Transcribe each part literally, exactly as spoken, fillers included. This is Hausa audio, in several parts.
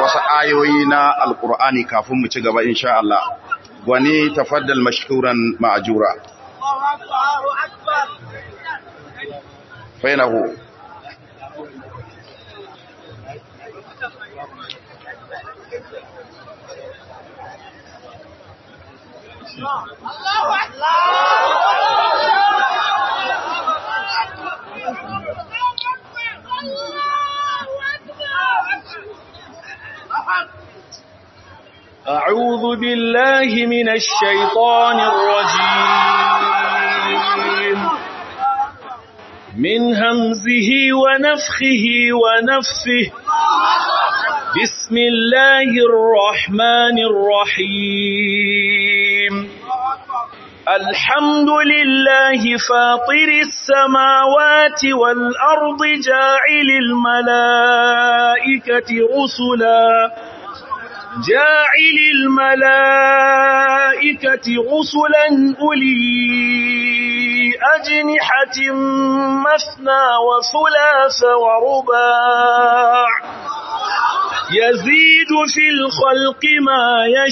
wasu ayoyi na alkur'ani kafin mu ci gaba insha Allah. Gwani tafaddal mashkuran ma'jura. Fainahu. Allahu أعوذ بالله من الشيطان الرجيم من همزه ونفخه ونفثه بسم الله الرحمن الرحيم الحمد لله فاطر السماوات والأرض جاعل الملائكة رسلا جاعل الملائكة رسلا أولي أجنحة مثنى وثلاث ورباع يزيد في الخلق ما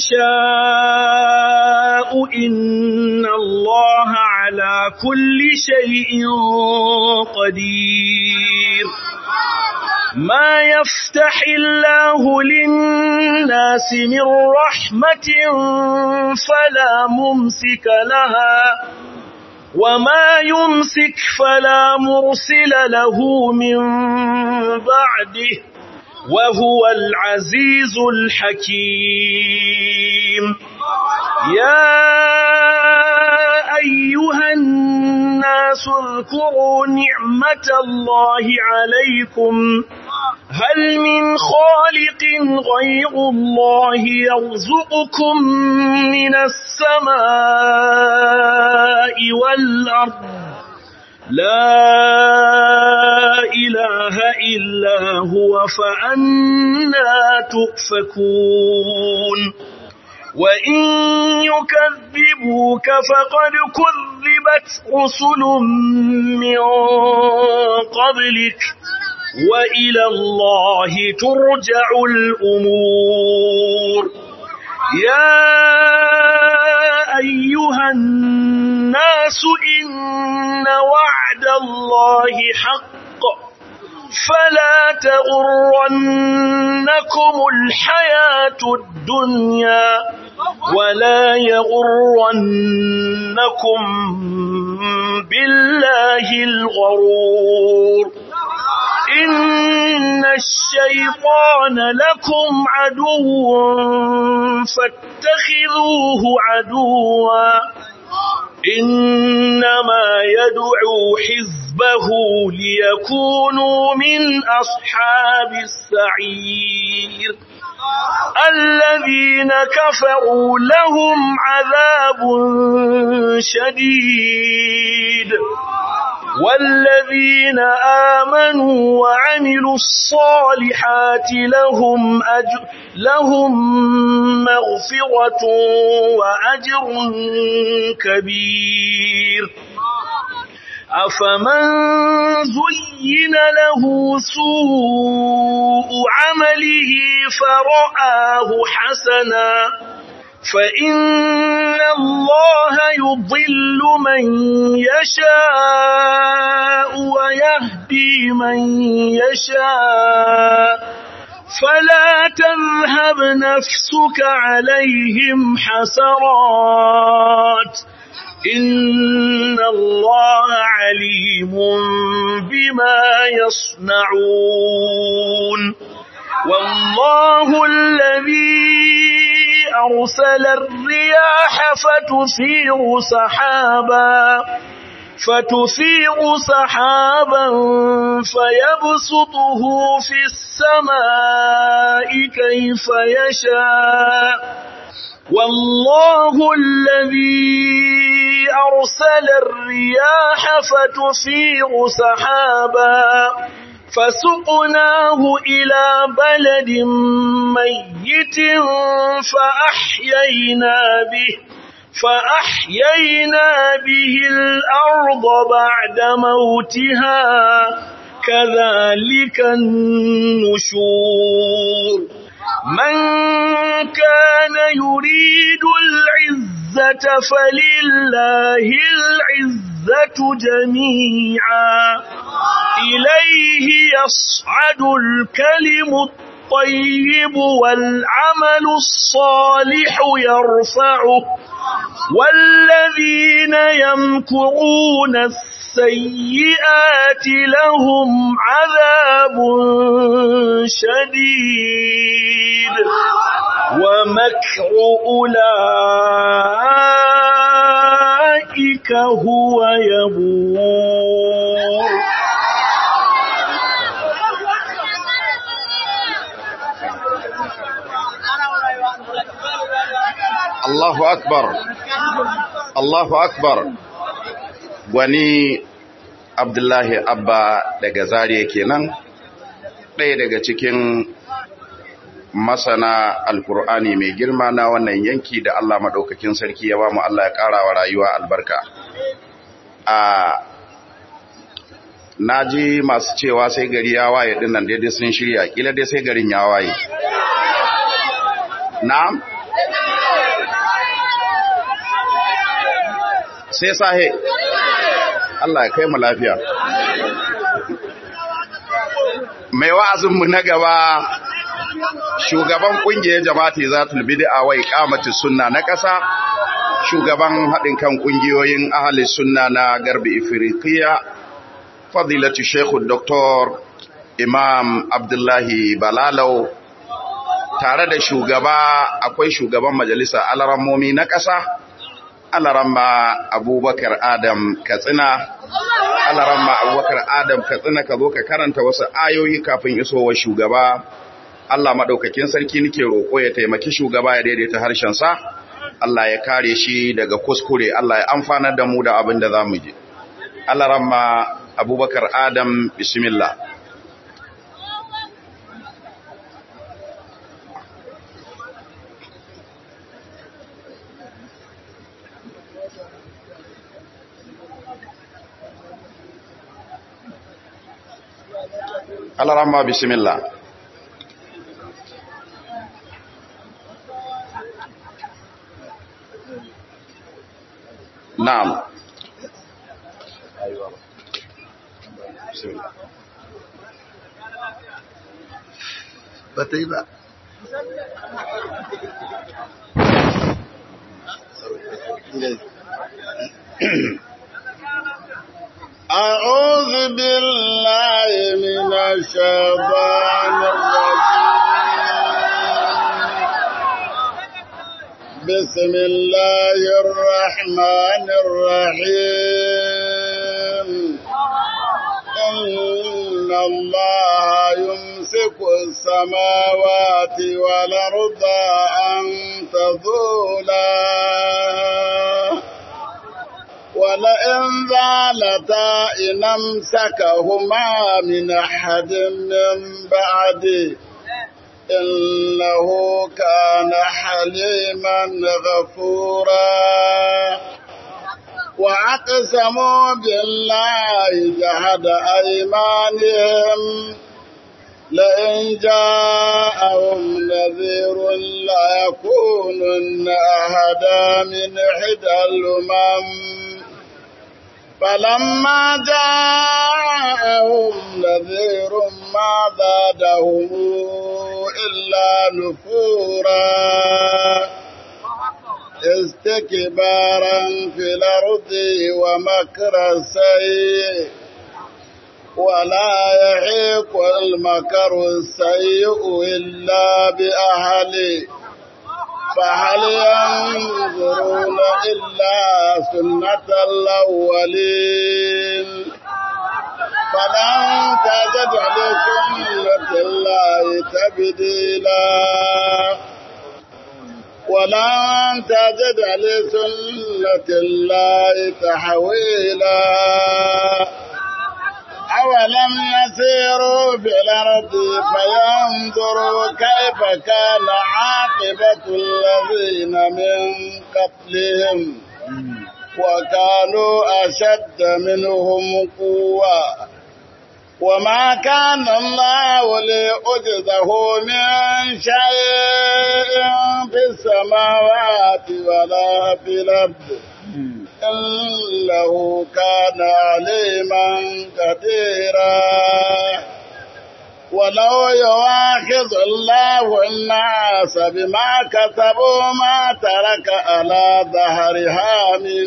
يشاء إن الله على كل شيء قدير ما يفتح الله للناس من رحمة فلا ممسك لها وما يمسك فلا مرسل له من بعده وهو العزيز الحكيم يا أيها الناس اذكروا نعمة الله عليكم هل من خالق غير الله يرزقكم من السماء والأرض لا إله إلا هو فأنى تؤفكون وإن يكذبوك فقد كذبت رسل من قبلك وإلى الله ترجع الأمور يا أيها الناس إن وعد الله حق فلا تغرنكم الحياة الدنيا ولا يغرنكم بالله الغرور إن الشيطان لكم عدو فاتخذوه عدوا إنما يدعو حزبه ليكونوا من أصحاب السعير الذين كفروا لهم عذاب شديد والذين آمنوا وعملوا الصالحات لهم أجر لهم مغفرة وأجر كبير أفمن زين له سوء عمله فرآه حسنا فإن الله يضل من يشاء ويهدي من يشاء فلا تذهب نفسك عليهم حسرات إن الله عليم بما يصنعون والله الذي أرسل الرياح فتثير سحابا فتثير سحابا فيبسطه في السماء كيف يشاء والله الذي أرسل الرياح فتثير سحابا فسقناه إلى بلد ميت فأحيينا به فأحيينا به الأرض بعد موتها كذلك النشور من كان يريد العزة فلله العزة جميعا إليه يصعد الكلم الطيب والعمل الصالح يرفعه والذين يمكرون السيئات لهم عذاب شديد ومكر أولئك هو يبور. Allahu akbar, Allahu akbar. Gwani Abdullahi Abba daga Zariya kenan, ɗaya daga cikin masana Alkur'ani mai girma na wannan yanki da Allah maɗaukakin sarki ya ba mu. Allah ya ƙara wa rayuwa albarka. A naji masu cewa sai gari ya waye dinnan daidai sun shirya, kila dai sai garin ya waye. Na'am? Sai sahe, Allah ya kai mu lafiya. Mai wa'azinmu na gaba, shugaban ƙungiyar jama'ati zatul bid'a wa iqamatis sunna na ƙasa, shugaban haɗin kan ƙungiyoyin ahli sunna na Garbi Ifriqiya, fadilatu Sheikh Doctor Imam Abdullahi Balalau, tare da shugaba akwai shugaban majalisa alarammomi na ƙasa, Alaramma Abubakar Adam Katsina. Alaramma Abubakar Adam Katsina, ka zo ka karanta wasu ayoyi kafin isowar shugaba. Allah madaukakin sarki nake roƙo ya taimaki shugaba ya daidaita harshen sa. Allah ya kare shi daga kuskure. Allah ya amfanar da mu da abin da zamu ji. Alaramma Abubakar Adam, bismillah. Alaramma bismillah. Naam. Bismillah. Batai ba. أعوذ بالله من الشيطان الرجيم. بسم الله الرحمن الرحيم. إن الله يمسك السماوات والأرض أن تزولا ولئن زالتا إن أمسكهما من أحد من بعده إنه كان حليما غفورا. وأقسموا بالله جهد أيمانهم لئن جاءهم نذير ليكونن أهدى من إحدى الأمم فلما جاءهم نذير ما زادهم إلا نفورا استكبارا في الأرض ومكر السيء ولا يحيق المكر السيء إلا بأهله فهل ينظرون إلا سنة الأولين فلن تجد لسنة الله تبديلا ولن تجد لسنة الله تحويلا. أولم يسيروا في الأرض فينظروا كيف كان عاقبة الذين من قبلهم وكانوا أشد منهم قوة وما كان الله ليعجزه من شيء السماوات ولا في الأرض إنه كان عليما قديرا ولو يواخذ الله الناس بما كسبوا ما ترك على ظهرها من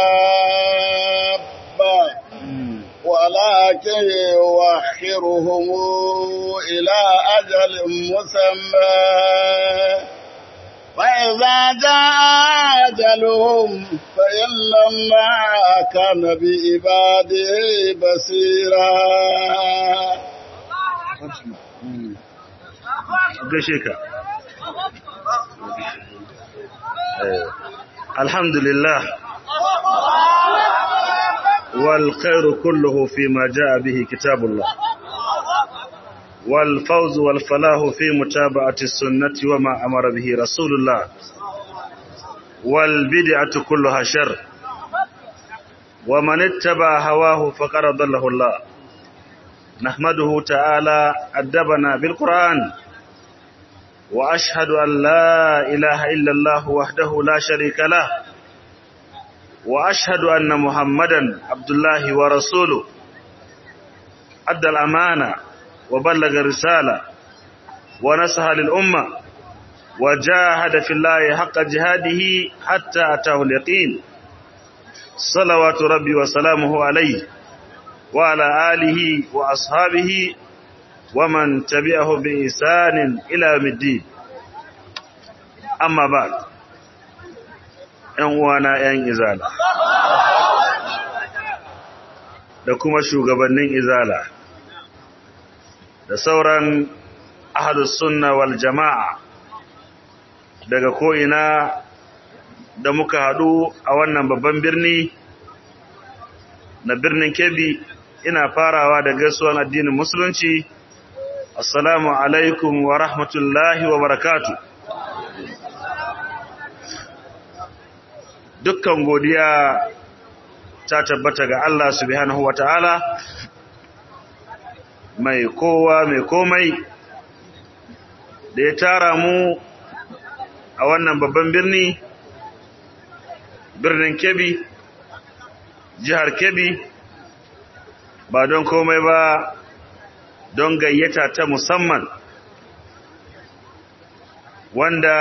دابة ولكن يوخرهم إلى أجل مسمى فإذا جاء أجلهم فإن الله كان بعباده بصيرا. الحمد لله والخير كله فيما جاء به كتاب الله والفوز والفلاح في متابعة السنة وما أمر به رسول الله والبدعة كلها شر ومن اتبع هواه فقد ضله الله. نحمده تعالى أدبنا بالقرآن وأشهد أن لا إله إلا الله وحده لا شريك له وأشهد أن محمدا عبد الله ورسوله أدى الأمانة وبلغ الرسالة ونصح للأمة وجاهد في الله حق جهاده حتى أتاه اليقين صلوات ربي وسلامه عليه وعلى آله وأصحابه ومن تبعه بإحسان إلى يوم الدين. أما بعد ‘yan uwana ‘yan izala da kuma shugabannin izala da sauran ahlus sunna wal jama'a daga ko'ina da muka haɗu a wannan babban birni na birnin Kebbi, ina farawa da gaisuwan addinin musulunci. Assalamu alaikum wa rahmatullahi wa barakatuh. Dukkan godiya ta tabbata ga Allah subhanahu wa ta'ala mai kowa mai komai da ya tara mu a wannan babban birni, birnin Kebbi, jihar Kebbi, ba don komai ba don gayyata ta musamman wanda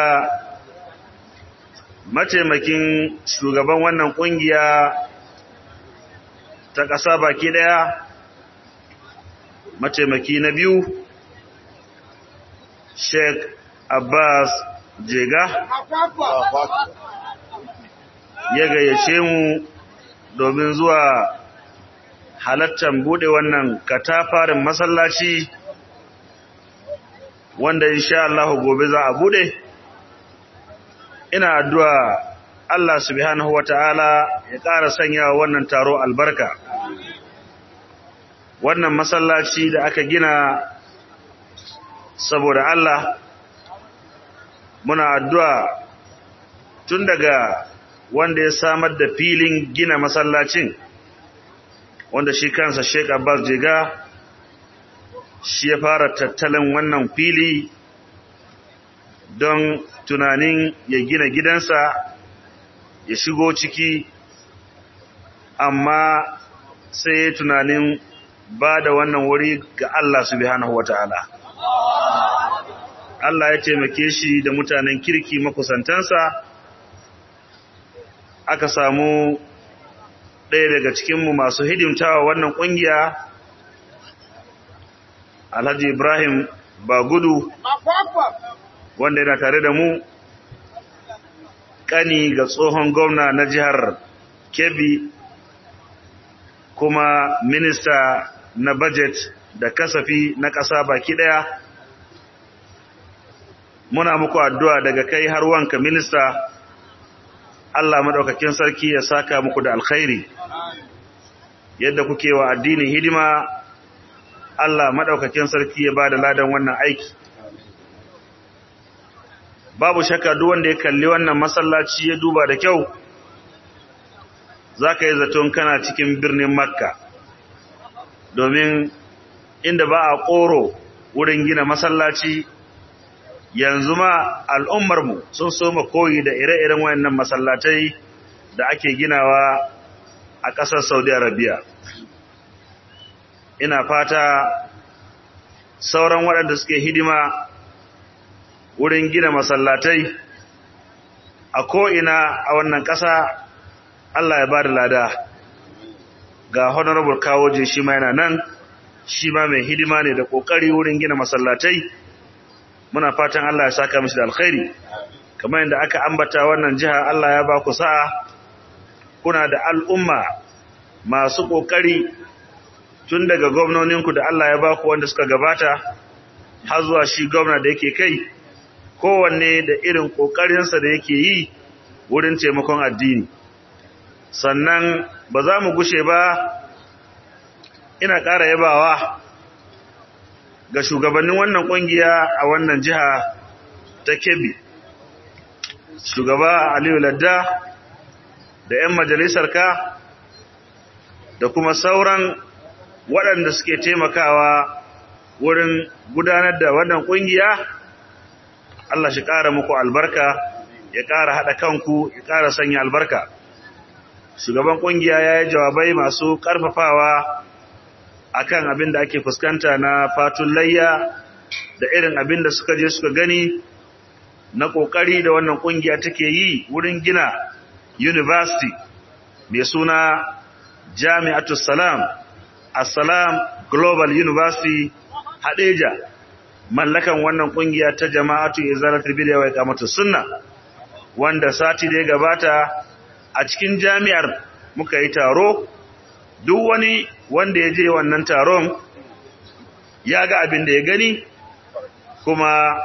mataimakin shugaban wannan kungiya ta ƙasa baki ɗaya, mataimaki na biyu, Sheikh Abbas Jega, ya gayyace mu domin zuwa halattar bude wannan katafarin masallaci wanda insha Allah gobe za a bude. Ina addu'a Allah subhanahu wata'ala ya ƙara sanya wannan taro albarka. Wannan masallaci da aka gina saboda Allah, muna addu'a tun daga wanda ya samar da filin gina masallacin, wanda shi kansa Sheikh Abbas Jega shi ya fara tattalin wannan fili don tunanin ya gina gidansa ya shigo ciki, amma sai tunanin ba da wannan wuri ga Allah subhanahu wata'ala. Allah ya taimake shi da mutanen kirki makusantansa, aka samu ɗaya daga cikinmu masu hidimtawa wannan ƙungiya, Alhaji Ibrahim Bagudu, wanda yana tare da mu, ƙani ga tsohon gwamna na jihar Kebbi, kuma minista na budget da kasafi na ƙasa baki ɗaya. Muna muku addu'a daga kai har wanka minista, Allah maɗaukakin sarki ya saka muku da alkhairi. Yadda kuke wa addinin hidima, Allah maɗaukakin sarki ya ba da ladan wannan aiki. Babu shakka duk wanda ya kalli wannan masallaci ya duba da kyau, za ka yi zaton kana cikin birnin Makka, domin inda ba a ƙoro wurin gina masallaci yanzu ma al'ummarmu sun soma koyi da ire-iren wayannan masallatai da ake ginawa a ƙasar Saudi Arabia. Ina fata sauran waɗanda suke hidima wurin gina masallatai a ko'ina a wannan ƙasa, Allah ya ba da lada. Ga Honorable Kawoje shi ma yana nan, shi ma mai hidima ne da ƙoƙari wurin gina masallatai. Muna fatan Allah ya saka mishi da alkhairi. Kamar yadda aka ambata wannan jiha, Allah ya ba ku sa'a, kuna da al'umma masu ƙoƙari tun daga gwamnoninku da Allah ya ba ku wanda suka gabata, har zuwa shi gwamna da yake kai, kowanne da irin ƙoƙarinsa da yake yi wurin taimakon addini. Sannan ba za mu gushe ba, ina ƙara yabawa ga shugabannin wannan ƙungiya a wannan jiha ta Kebbi, shugaba Aliyu Ladda da ‘yan majalisarka da kuma sauran waɗanda suke taimakawa wurin gudanar da wannan ƙungiya. Allah shi ƙara muku albarka, ya ƙara haɗa kanku, ya ƙara sanya albarka. Shugaban ƙungiya ya yi jawabai masu ƙarfafawa akan abin da ake fuskanta na fatun layya da irin abin da suka je suka gani na ƙoƙari da wannan ƙungiya take yi wurin gina university mai suna Jami'atus Salam, Assalam Global University Hadeja, mallakan wannan ƙungiya ta Jama'atu Izalatul Bid'a wa Iqamatus Sunnah, wanda sati da ya gabata a cikin jami'ar muka yi taro. Duk wani wanda ya je wannan taron ya ga abin da ya gani, kuma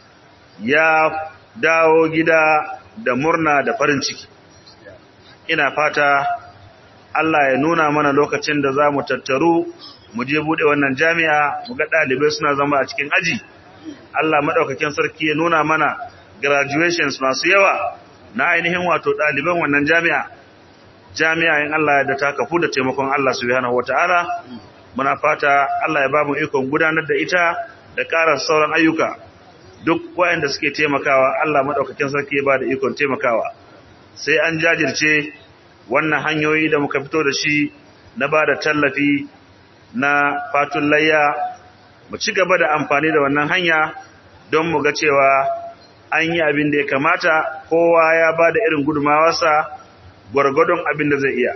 ya dawo gida da murna da farin ciki. Ina fata Allah ya nuna mana lokacin da za mu tattaru mu je buɗe wannan jami'a, mu ga ɗalibai suna zama a cikin aji. Allah maɗaukakin sarki ya nuna mana graduations masu yawa na ainihin wato ɗaliban wannan jami'a. Jami'a in Allah da ta kafu da taimakon Allah subhanahu wata'ala, muna fata Allah ya ba mu ikon gudanar da ita da ƙara sauran ayyuka. Duk waɗanda suke taimakawa, Allah madaukakin sarki ya ba da ikon taimakawa. Sai an jajirce wannan hanyoyi da muka fito da shi na ba da tallafi na fatun layya, mu ci gaba da amfani da wannan hanya don mu ga cewa an yi abin da ya kamata, kowa ya ba da irin gudumawarsa gwargwadon abin da zai iya.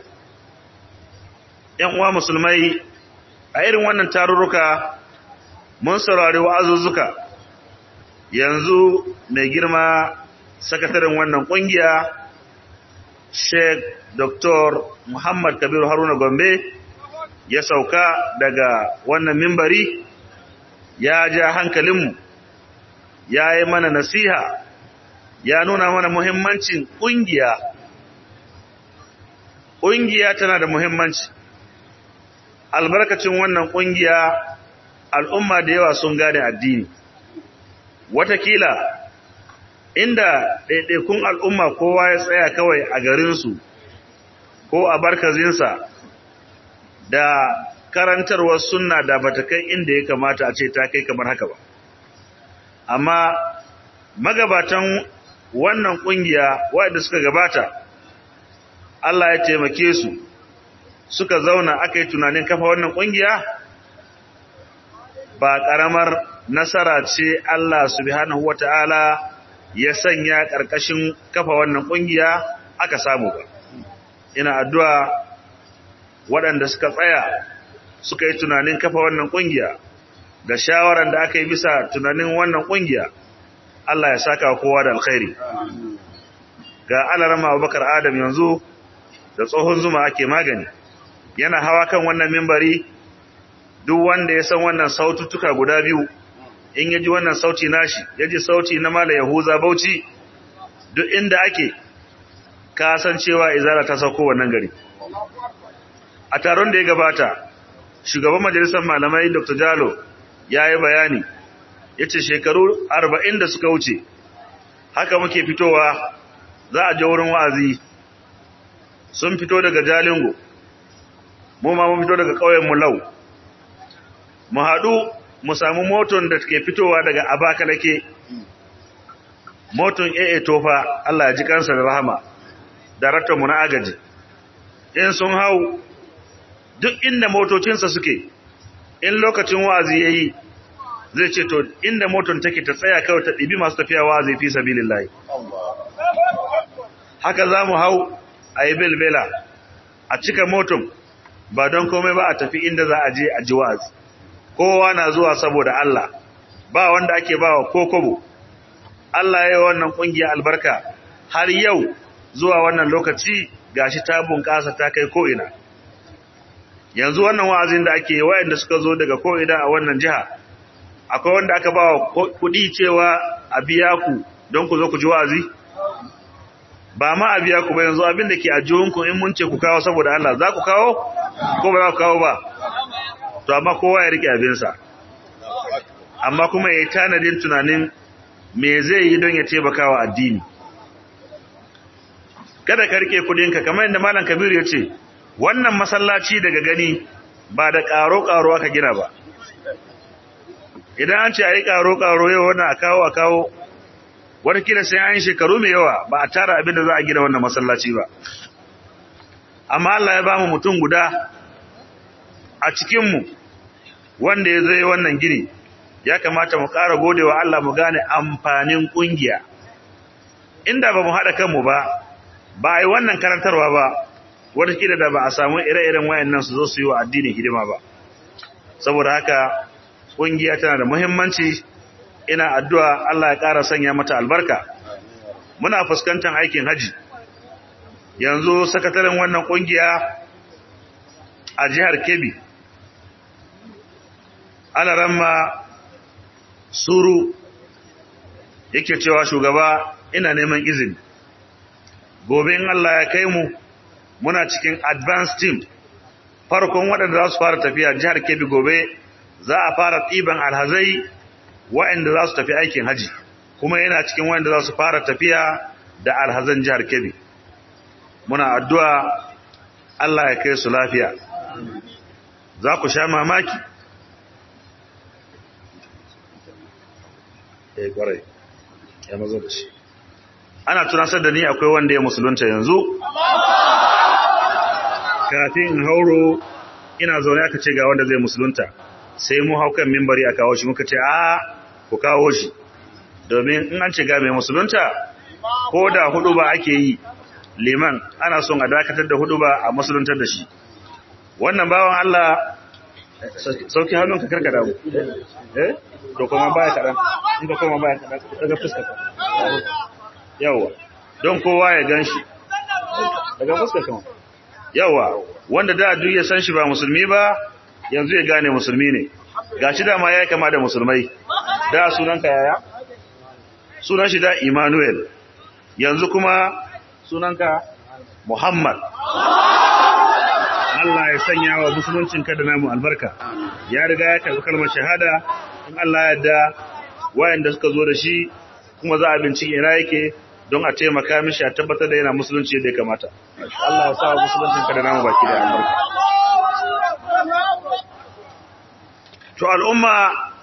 ‘Yan uwa musulmai, a irin wannan tarurruka mun saurari wa'azuzzuka. Yanzu mai girma sakataren wannan ƙungiya, Sheikh Doctor Muhammad Kabiru Haruna Gombe, ya sauka daga wannan mimbari, ya ja hankalinmu, ya yi mana nasiha, ya nuna mana muhimmancin ƙungiya. Ƙungiya tana da muhimmanci. Albarkacin wannan ƙungiya, al'umma da yawa sun gane addini. Watakila, inda ɗaiɗaikun al'umma kowa ya tsaya kawai a garinsu ko a barkazinsa, da karantarwar sunna da bata kai inda ya kamata a ce ta kai kamar haka ba. Amma magabatan wannan ƙungiya waɗanda suka gabata, Allah ya taimake su, suka zauna aka yi tunanin kafa wannan ƙungiya, ba ƙaramar nasara ce Allah subhanahu wata'ala ya sanya ƙarƙashin kafa wannan ƙungiya aka samu ba. Ina addu'a waɗanda suka tsaya suka yi tunanin kafa wannan ƙungiya, da shawaran da aka yi bisa tunanin wannan ƙungiya, Allah ya saka kowa da alkhairi. Ga Alarama Abubakar Adam yanzu da tsohon zuma ake magani, yana hawa kan wannan mimbari. Duk wanda ya san wannan sautuka guda biyu, in yaji wannan sauti nashi, yaji sauti na Malam Yahuza Bauchi, duk inda ake ka san cewa izara ta sauko wannan gari. A taron da ya gabata, shugaban majalisar malamai Doctor Jalo ya yi bayani, ya ce shekaru arba'in da suka wuce, haka muke fitowa za a je wurin wa'azi. Sun fito daga Jalingo, mu ma mun fito daga ƙauyen Mulau, mu haɗu mu samu moton da ke fitowa daga Abakalake moton A A Tofa Allah ya ji kansa da rahama daraktan mu na agaji in sun hau duk inda motocinsa suke in lokacin wa'azi yayi zai ce to inda moton take ta tsaya kawai ta dibi masu tafiya wa'azi fi sabilillah haka zamu hau ayi belbela a cika moton ba don komai ba a tafi inda za a je a ji wa'azi kowa na zuwa saboda Allah ba wanda ake bawa kokobo Allah ya yi wannan kungiya albarka har yau zuwa wannan lokaci gashi ta bunƙasa ta kai ko ina yanzu wannan wa'azin da ake wayanda suka zo daga ko ina a wannan jiha akwai wanda aka bawa kuɗi cewa a biya ku don ku zo ku ji wa'azi ba ma a biya ku ba yanzu abin da ke a jihunku in mun ce ku kawo saboda Allah za ku kawo ko ba za ku kawo ba to amma kowa ya rike abinsa amma kuma ya yi tanadin tunanin me zai yi don ya taimaka wa addini kada ka rike kudinka kamar yadda malam Kabiru ya ce wannan masallaci daga gani ba da karo-karo aka gina ba idan an ce a yi karo-karo yau wannan a kawo a kawo watakila sai an yi shekaru mai yawa ba a tara abin da za a gina wannan masallaci ba amma Allah ya ba mu mutum guda a cikinmu wanda ya zai wannan gini ya kamata mu ƙara godewa Allah mu gane amfanin ƙungiya inda ba mu haɗa kanmu ba ba a yi wannan karantarwa ba watakila da ba a samu ire-iren wayannan su zo su yi wa addini hidima ba saboda haka ƙungiya tana da muhimmanci ina addu'a Allah ya ƙara sanya mata albarka muna fuskantar aikin haji yanzu sakataren wannan ƙungiya a jihar Kebbi Alaramma Suru yake cewa shugaba ina neman izini gobe in Allah ya kai mu muna cikin advance team farkon waɗanda za su fara tafiya jihar Kebbi gobe za a fara ɗiban alhazai waɗanda za su tafi aikin haji kuma yana cikin waɗanda za su fara tafiya da alhazan jihar Kebbi muna addu'a Allah ya kai su lafiya za ku sha mamaki eh kwarai ya mazo da shi ana tunasar da ni akwai wanda ya musulunta yanzu kafin hauro ina zaune aka ce ga wanda zai musulunta sai mu hau kan mimbari a kawo shi muka ce a ku kawo shi domin in an ce ga mai musulunta ko da hudu ba ake yi liman ana son a dakatar da hudu ba a musuluntar da shi wannan bawan Allah sauki hannunka karkada mu eh to kuma baya kadan in ka kuma baya kadan daga fuskar yawa don kowa ya ganshi daga fuskar kuma yawa wanda da duk ya san shi ba musulmi ba yanzu ya gane musulmi ne gashi da ma yayi kama da musulmai da sunanka yaya sunan shi da Emmanuel yanzu kuma sunanka Muhammad Allah ya sanya wa musuluncinka da namu albarka ya riga ya karɓi kalmar shahada in Allah ya yarda wayanda suka zo da shi kuma za a bincike ina yake don a taimaka mishi a tabbatar da yana musulunci yadda ya kamata Allah ya sa wa musuluncinka da namu baki da albarka to al'umma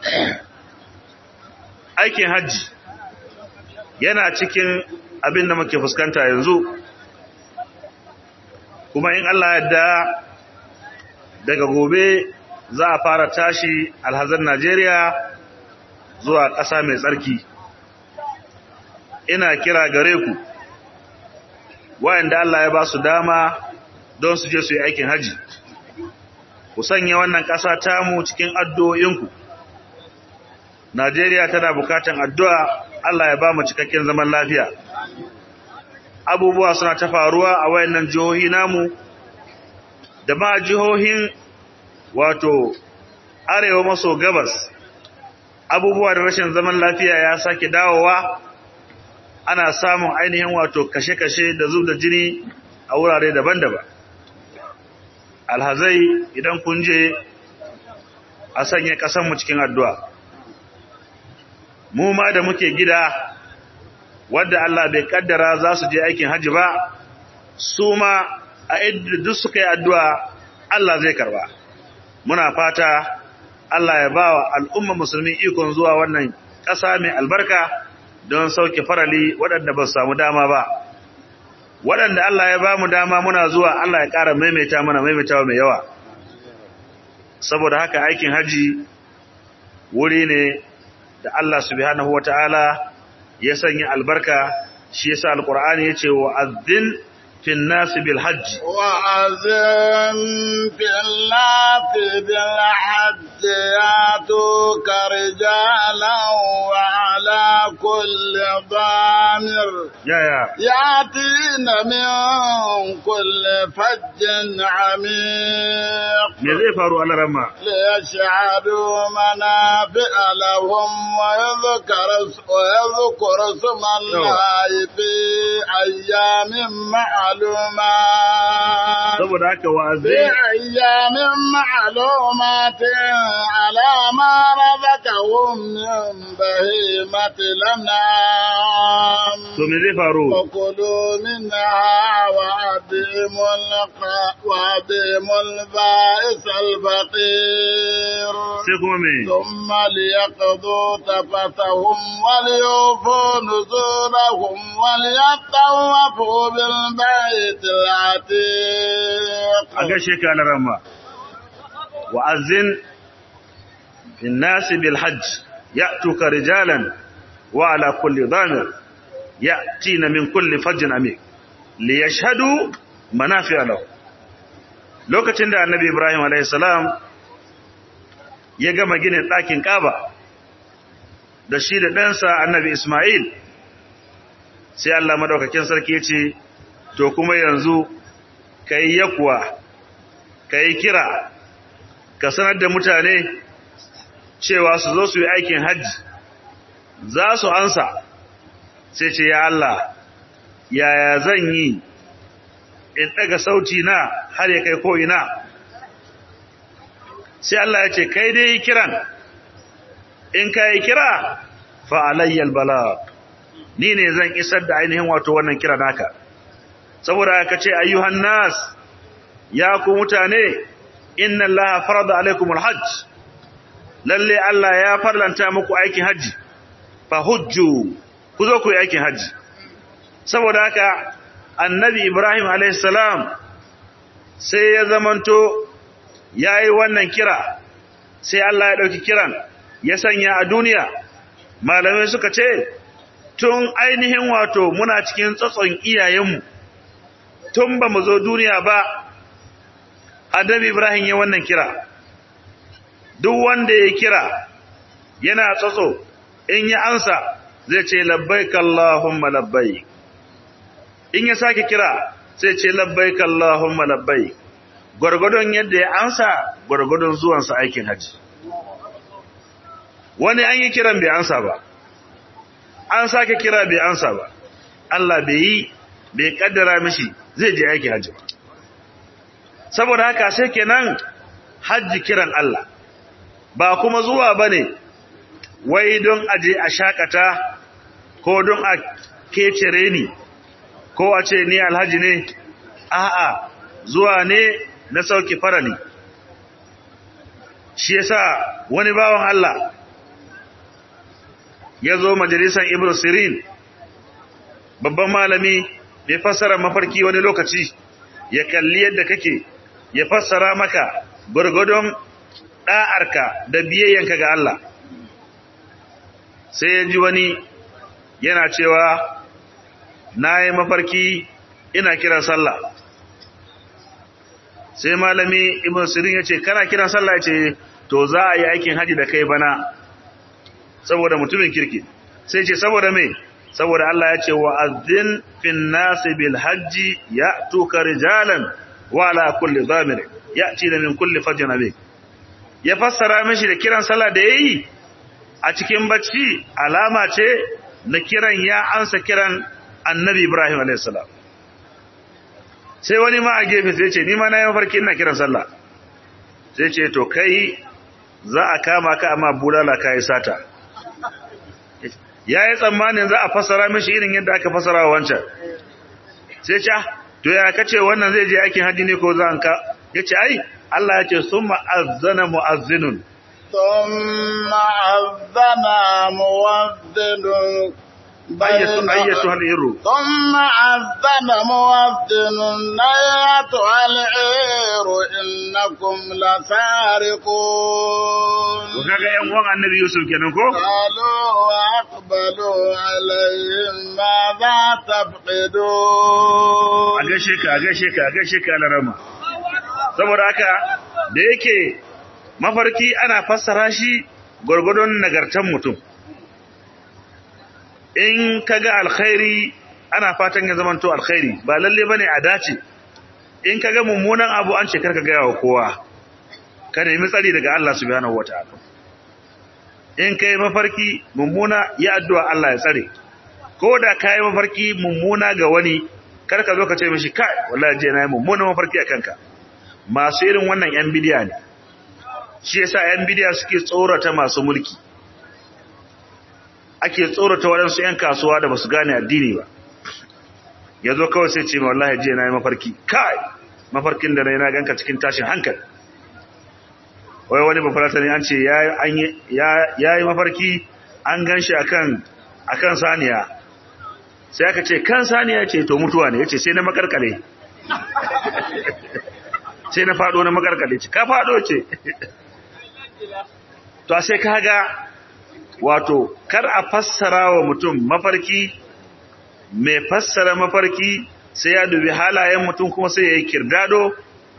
aikin hajji yana cikin abin da muke fuskanta yanzu kuma in Allah ya yarda daga gobe za a fara tashi alhazan Najeriya zuwa ƙasa mai tsarki ina kira gare ku wayanda Allah ya ba su dama don su je su yi aikin haji ku sanya wannan ƙasa tamu cikin addu'o'inku Najeriya tana bukatan addu'a Allah ya ba mu cikakken zaman lafiya abubuwa suna ta faruwa a wayannan jihohi namu da ma jihohin wato arewa maso gabas abubuwa da rashin zaman lafiya ya sake dawowa ana samun ainihin wato kashe-kashe da zub da jini a wurare daban-daban alhazai idan kun je a sanya ƙasanmu cikin addu'a mu ma da muke gida wadda Allah bai kaddara za su je aikin haji ba su ma a idda duk suka yi addu'a Allah zai karba muna fata Allah ya ba wa al'umma musulmi ikon zuwa wannan ƙasa mai albarka don sauke farali waɗanda ba su samu dama ba. Waɗanda Allah ya ba mu dama muna zuwa, Allah ya ƙara maimaita mana maimaitawa mai yawa. Saboda haka aikin haji wuri ne da Allah subhanahu wata'ala ya sanya albarka, shi yasa alqur'ani yace wa azzin fil nas bil hajj wa azzin fil nas bil hajj yatuka rijalan wa ala kulli damir ya ya yatina min kulli fajjin amiq. me zai faru Allah ramma ليشهدوا منافع لهم ويذكر ويذكر اسم الله في أيام معلومات saboda haka في wa'azi أيام معلومات على ما رزقهم من بهيمة الأنعام to me zai faru وكلوا منها وأطعموا الق- وأطعموا البائس الفقير sai kuma me ثم ليقضوا تفثهم وليوفوا نذورهم وليطوفوا بالبيت العتيق. a gaishe ka Allah ramma wa'azin fil nas bil hajj ya'tuka rijalan wa ala kulli damir ya'tina min kulli fajjin amik liyashhadu manafi'a lahu. Lokacin da Annabi Ibrahim alayhi salam ya gama ginin ɗakin Kaaba da shi da ɗansa Annabi Ismail, sai Allah madaukakin sarki ya ce to kuma yanzu kai yakuwa kai kira ka sanar da mutane cewa su zo su yi aikin hajji, za su ansa. Sai ce ya Allah yaya zan yi in daga sauti na har ya kai ko ina? Sai Allah ya ce kai dai kiran, in kai kira fa alayyal bala, ni ne zan isar da ainihin wato wannan kira naka. Saboda ka ce ayyuhan nas, ya ku mutane, inna Allah farada alaikumul hajj, lalle Allah ya farlanta muku aikin haji, fa hujju, ku zo ku yi aikin haji. Saboda haka Annabi Ibrahim alayhi salam sai ya zamanto yayi wannan kira, sai Allah ya dauki kiran ya sanya a duniya. Malamai suka ce tun ainihin wato muna cikin tsatson iyayenmu, tun ba mu zo duniya ba, Annabi Ibrahim ya wannan kira. Duk wanda ya kira yana tsatso, in ya ansa zai ce labbaik Allahumma labbaik. In ya sake kira sai ce labbaik Allahumma labbaik. Gwargwadon yadda ya ansa, gwargwadon zuwansa aikin haji. Wani an yi kiran bai ansa ba, an sake kira bai ansa ba, Allah bai yi, bai kaddara mishi zai je aikin haji ba. Saboda haka sai kenan haji kiran Allah, ba kuma zuwa bane wai don aje a shakata ko don a kecere ni ko a ce ni alhaji ne. A'a, zuwa ne na sauki farali. Shi yasa wani bawan Allah ya zo majalisar Ibn Sirin, babban malami mai fassara mafarki, wani lokaci ya kalli yadda kake, ya fassara maka gurgudun da'arka da biyayyanka ga Allah. Sai ya ji wani yana cewa na yi mafarki ina kiran sallah. Sai malami Ibn Sirin ya ce kana kiran sallah? Ya ce to za a yi aikin haji da kai bana, saboda mutumin kirki. Sai ce saboda me? Saboda Allah ya ce wa azzin fin nasi bil hajji ya'tuka rijalan wa ala kulli dhamir ya'tina min kulli fajjin amik. Ya fassara mishi da kiran sallah da yayi a cikin bacci alama ce na kiran ya ansa kiran Annabi Ibrahim alayhi salam. Sai wani ma a gefe sai ce ni ma na yi mafarki ina kiran sallah. Sai ce to kai za a kama ka amma bulala kai sata. Yayi tsammanin za a fassara mishi irin yadda aka fassara wancan. Sai ce to ya kace wannan zai je aikin haji ne ko zan ka? Yace ai Allah ya ce summa azzana muazzinun ثم أذن مؤذن ayyatu hal iru ثم أذن مؤذن أيتها العير إنكم لسارقون. kaga yan uwan annabi Yusuf kenan ko قالوا وأقبلوا عليهم ماذا تفقدون. a gaishe ka a gaishe ka a gaishe ka larama saboda haka da yake mafarki ana fassara shi gurgurdon nagartan mutum. In kaga alkhairi ana fatan ya zamanto alkhairi ba lalle bane a dace. In kaga mummunan abu an ce karka ga yawa kowa ka nemi tsari daga Allah subhanahu wataala. In kai mafarki mummuna ya addu'a Allah ya tsare, ko da kai mafarki mummuna ga wani karka zo ka ce mishi kai wallahi je na yi mummunan mafarki a kanka. Masu irin wannan yan bidiya ne, shi yasa yan bidiya suke tsorata masu mulki, ake tsorata waɗansu yan kasuwa da basu gane addini ba. Yazo kawai sai ce wallahi je na yi mafarki, kai mafarkin da na yi na ganka cikin tashin hankali. Wai wani bafarata ne an ce ya yi mafarki an gan shi akan akan saniya, sai aka ce kan saniya ce to mutuwa ne, ya ce sai na makarkale sai na fado na makarkale ce ka fado ce to sai ka ga wato kar a fassara wa mutum mafarki, mai fassara mafarki sai ya dubi halayen mutum kuma sai ya yi kirdado.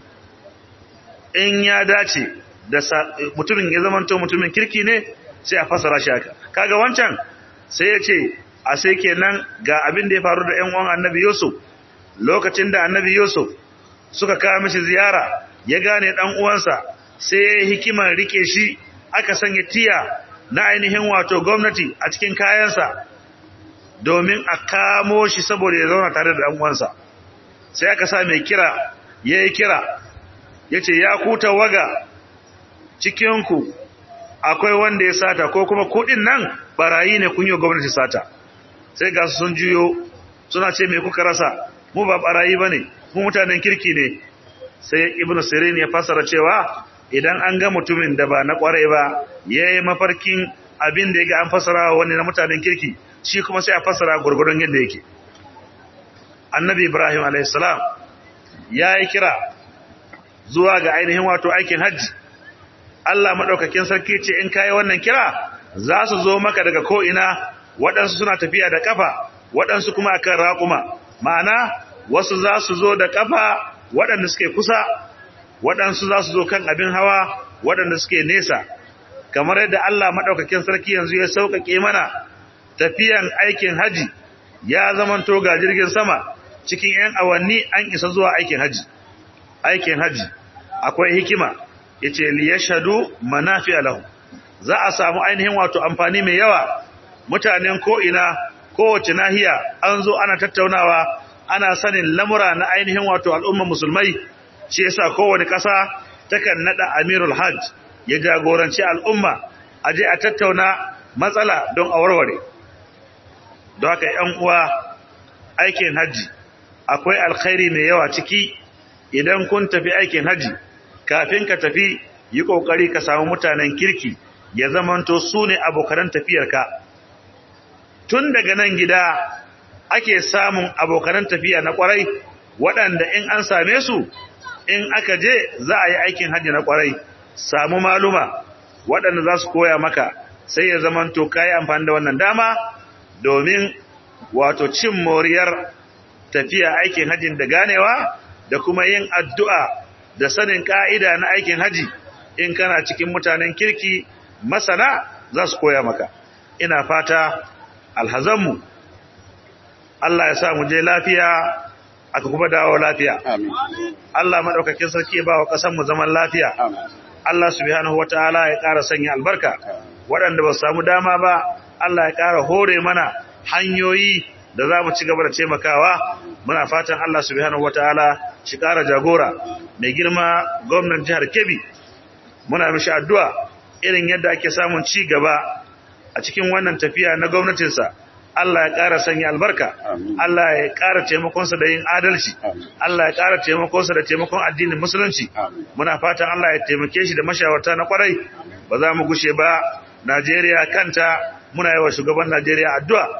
In ya dace da mutumin ya zamanto mutumin kirki ne sai a fassara shi haka. Kaga wancan sai ya ce a sai kenan ga abin da ya faru da ƴan uwan Annabi Yusuf lokacin da Annabi Yusuf suka kawo mishi ziyara, ya gane dan uwansa sai ya hikimar rike shi, aka sanya tiya na ainihin wato gwamnati a cikin kayansa domin a kamo shi saboda ya zauna tare da dan uwansa. Sai aka sa mai kira yayi kira yace ya kuta waga cikin ku akwai wanda ya sata ko kuma kudin nan barayi ne kun yi gwamnati sata. Sai ga su sun juyo suna ce me kuka rasa, mu ba barayi bane, mu mutanen kirki ne. Sai Ibn Sirin ya fasara cewa idan an ga mutumin da ba na kwarai ba yayi mafarkin abin da yake an fasara wani na mutanen kirki, shi kuma sai a fasara gurgurun yadda yake. Annabi Ibrahim alayhis salam yayi kira zuwa ga ainihin wato aikin haji. Allah madaukakin sarki ce in kai wannan kira za su zo maka daga ko ina, waɗansu suna tafiya da kafa, waɗansu kuma akan raƙuma. Ma'ana wasu za su zo da kafa waɗanda suke kusa, waɗansu za su zo kan abin hawa waɗanda suke nesa. Kamar yadda Allah madaukakin sarki yanzu ya sauƙaƙe mana tafiyan aikin haji, ya zamanto ga jirgin sama cikin 'yan awanni an isa zuwa aikin haji. Aikin haji akwai hikima, yace li yashhadu manafi'a lahu, za a samu ainihin wato amfani mai yawa. Mutanen ko ina kowace nahiya an zo ana tattaunawa, ana sanin lamura na ainihin wato al'umma musulmai. Shi yasa kowace ƙasa takan nada amirul hajj ya jagoranci al'umma aje a tattauna matsala don a warware. Don haka ƴan uwa, aikin haji akwai alkhairi mai yawa ciki. Idan kun tafi aikin haji, kafin ka tafi yi kokari ka samu mutanen kirki ya zamanto su ne abokan tafiyarka. Tun daga nan gida ake samun abokan tafiya na kwarai, waɗanda in an same su in aka je za a yi aikin haji na kwarai. Samu maluma waɗanda za su koya maka, sai ya zamanto ka yi amfani da wannan dama domin wato cin moriyar tafiya aikin hajin da ganewa da kuma yin addu'a da sanin ka'ida na aikin haji. In kana cikin mutanen kirki masana za su koya maka. Ina fata alhazanmu Allah ya sa mu je lafiya aka kuma dawo lafiya. Allah madaukakin sarki ya ba wa ƙasar mu zaman lafiya. Allah subhanahu wataala ya ƙara sanya albarka. Waɗanda ba su samu dama ba, Allah ya ƙara hore mana hanyoyi da za mu ci gaba da taimakawa. Muna fatan Allah subhanahu wataala shi ƙara jagora. Mai girma gwamnan jihar Kebbi, muna mishi addu'a irin yadda ake samun ci gaba a cikin wannan tafiya na gwamnatinsa. Allah ya ƙara sanya albarka. Allah ya ƙara taimakonsa da yin adalci. Allah ya ƙara taimakonsa da taimakon addinin musulunci. Muna fatan Allah ya taimake shi da mashawarta na kwarai. Ba za mu gushe ba, Najeriya kanta muna yi wa shugaban Najeriya addu'a.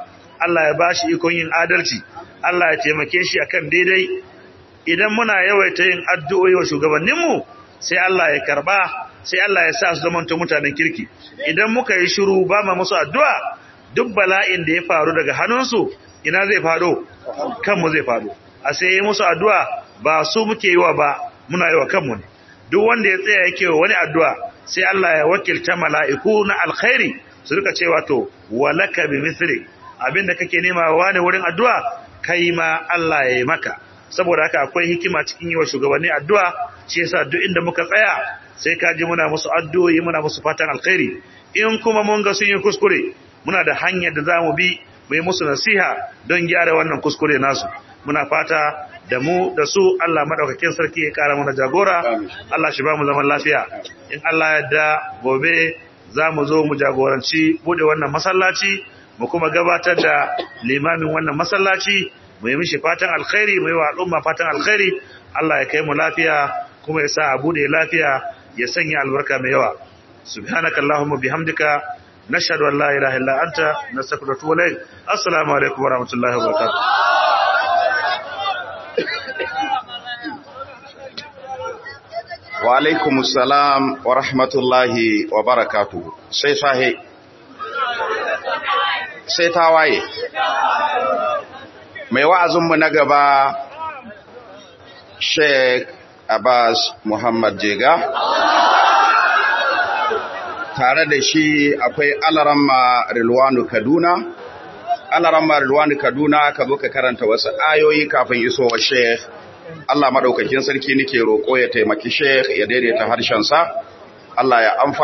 Allah ya bashi ikon yin adalci Allah ya taimake shi akan daidai idan muna yawaita yin addu'o'i wa shugabanninmu sai Allah ya karba sai Allah ya sa su zamanto mutanen kirki idan muka yi shiru ba ma musu addu'a duk bala'in da ya faru daga hannunsu ina zai fado kanmu zai fado a sai yi musu addu'a ba su muke yi wa ba muna yi wa kanmu ne duk wanda ya tsaya yake wa wani addu'a sai Allah ya wakilta mala'iku na alkhairi su rika cewa to walaka bi misri abinda kake nema wa ne wurin addu'a kai ma Allah ya yi maka saboda haka akwai hikima cikin yi wa shugabanni addu'a shi yasa duk inda muka tsaya sai ka ji muna musu addu'o'i muna musu fatan alkhairi in kuma mun ga sun yi kuskure muna da hanyar da zamu bi mu yi musu nasiha don gyara wannan kuskure nasu muna fata da mu da su Allah madaukakin sarki ya kara mana jagora Allah shi ba mu zaman lafiya in Allah ya yarda gobe zamu zo mu jagoranci bude wannan masallaci mu kuma gabatar da limamin wannan masallaci mu yi mishi fatan alkhairi mu yi wa al'umma fatan alkhairi Allah ya kai mu lafiya kuma ya sa a bude lafiya ya sanya albarka mai yawa subhanakallahumma bihamdika nashhadu an la ilaha illa anta nastaghfiruka wa atubu ilaik assalamu alaikum wa rahmatullahi wa barakatuh wa alaikum assalam wa rahmatullahi wa barakatuh sai sahi sai tawaye mai wa'azinmu na gaba Sheikh Abbas Muhammad Jega tare da shi akwai Alaramma Rilwanu Kaduna Alaramma Rilwanu Kaduna ka zo ka karanta wasu ayoyi kafin iso wa Sheikh Allah madaukakin sarki nake roko ya taimaki Sheikh ya daidaita harshen sa Allah ya amfana